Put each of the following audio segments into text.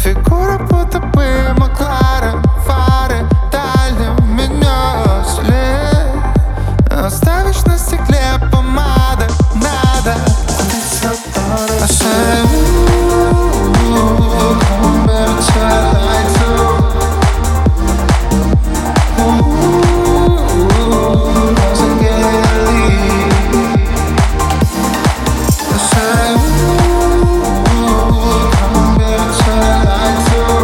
фигура будто бы Макларен, фары дальним меня след. Оставишь на стекле помадой, надо. I say, ooh, come back to light too. Ooh, doesn't get leave. I say, ooh, come back to light too.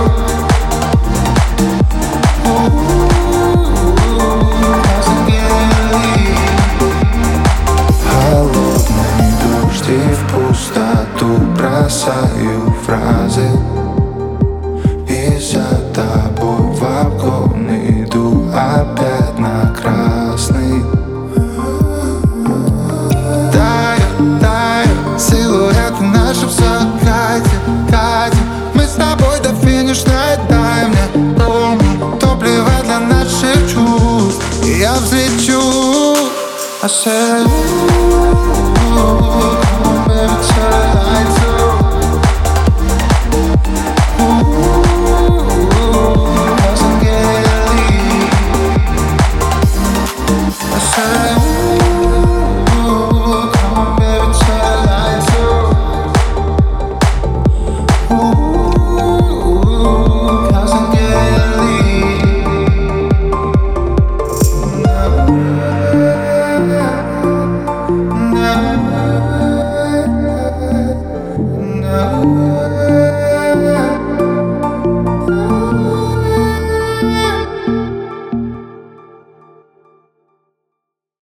Ooh, doesn't get leave. Холодные дожди в пустоту бросаю фразы, и за тобой в обгон иду опять на красный. Тает силуэты наши в закате, катим мы с тобой до финишной. Дай мне топливо для наших чувств, и я взлечу. I said,